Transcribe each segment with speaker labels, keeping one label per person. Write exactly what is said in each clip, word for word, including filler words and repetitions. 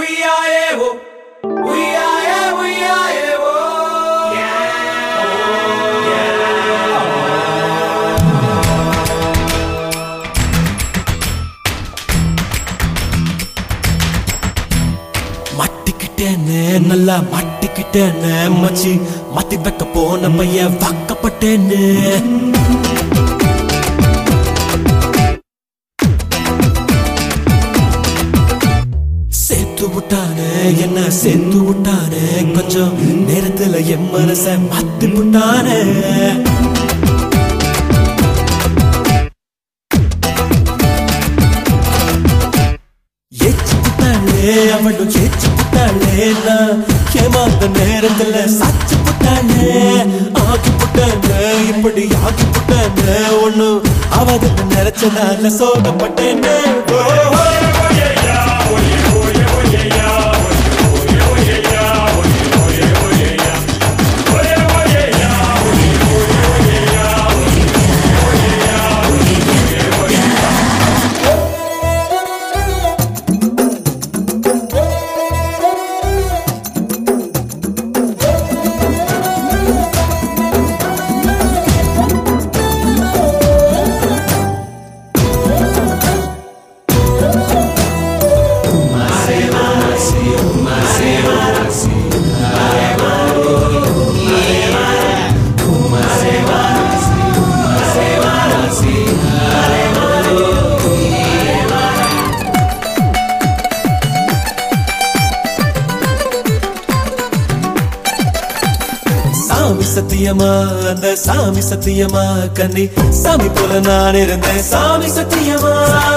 Speaker 1: மாட்டிக்கிட்டேன்னு நல்லா மாட்டிக்கிட்டேன்னு மச்சி மாத்தி வைக்க போன பையன் வாக்கப்பட்டேன்னு சேர்த்து விட்டானே என்ன சேர்த்து விட்டானே கொஞ்சம் நேரத்துல என் மனச மாத்தி விட்டானே அவளும் ஜெயிச்சு புட்டாளே நான் ஏமாந்த நேரத்துல சாச்சு புட்டாளே ஆக்கி புட்டானே இப்படி ஆக்கி புட்டானே ஒண்ணும் அவதுக்கு நினைச்சதால சோகப்பட்டேனே சாமி சத்தியமா அந்த சாமி சத்தியமா கண்ணி சாமி போல நான் இருந்தேன் சாமி சத்தியமா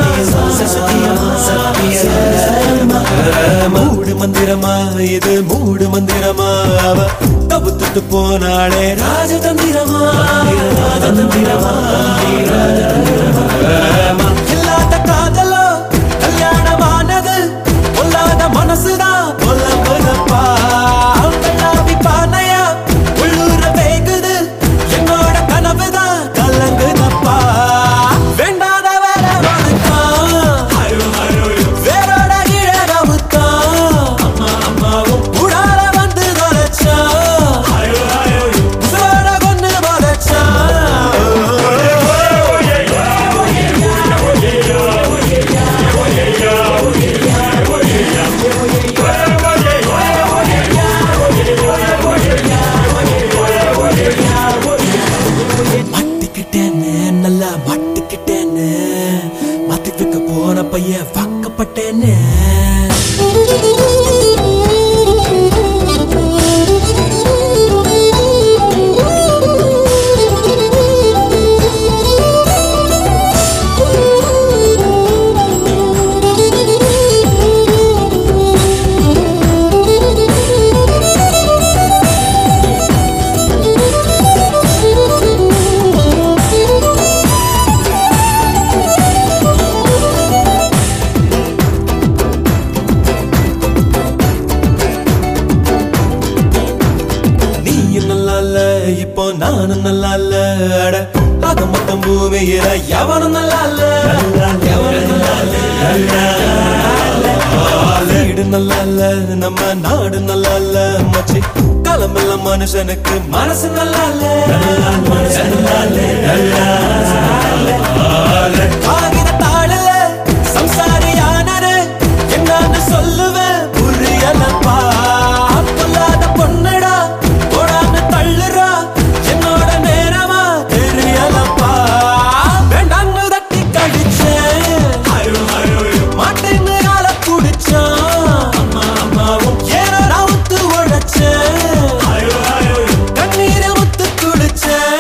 Speaker 1: மூடு மந்திரமா இது மூடு மந்திரமா அவ தபுத்துட்டு போனாளே ராஜதந்திரமா ராஜதந்திரமா இல்லாத காதலோ கல்யாணமானது பொல்லாத மனசுதான் பொல்ல பொல்லப்பா நல்லா மாட்டிக்கிட்டேன்னு மாத்தி வைக்க போன பையன் வாக்கப்பட்டேன்னு இப்போ நானும் நல்லா இல்ல ஆக மொத்தம் பூமியில எவனும் நல்லா இல்ல வீடு நல்லா இல்ல நம்ம நாடு நல்லா இல்ல மச்சி காலமில்ல மனுஷனுக்கு மனசு நல்லா இல்ல தாழல சம்சாரியானரு என்னன்னு சொல்லுவேன் புரியலப்பா பொல்லாத பொண்ணடா போடான்னு தள்ளுறா என்னோட நேரமா தெரியலப்பா வேண்டான்னு தட்டி கடிச்சேன் மாட்டேன்னு கால குடிச்சான் அம்மா அம்மாவும் ஏனோ ரவுத்து உழைச்சேன் கண்ணீரை முத்து குடிச்சேன்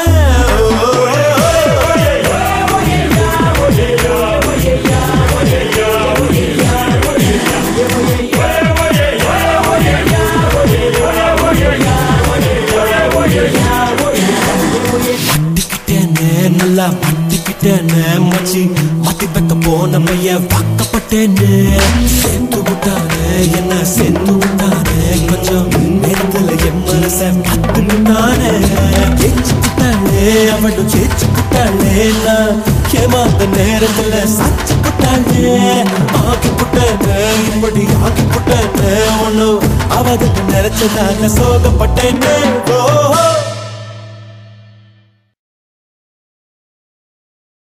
Speaker 1: நல்லா மாட்டிக்கிட்டேன்னு மச்சி மாத்தி வைக்க போன பையன் வாக்கப்பட்டேன்னு சேர்த்து விட்டானே என்ன சேர்த்து விட்டானே கொஞ்சம் நேரத்துல என் மனச மாத்தி விட்டானே ஜெயிச்சு விட்டாளே அவளும் ஜெயிச்சு விட்டாளே நான் ஏமாந்த நேரத்துல சாச்சு விட்டாளே ஆக்கி விட்டானே இப்படி ஆக்கி புட்டேன்னு ஒன்னும் அவகிட்ட நினைச்சதாக சோகப்பட்டேன்னு ஓ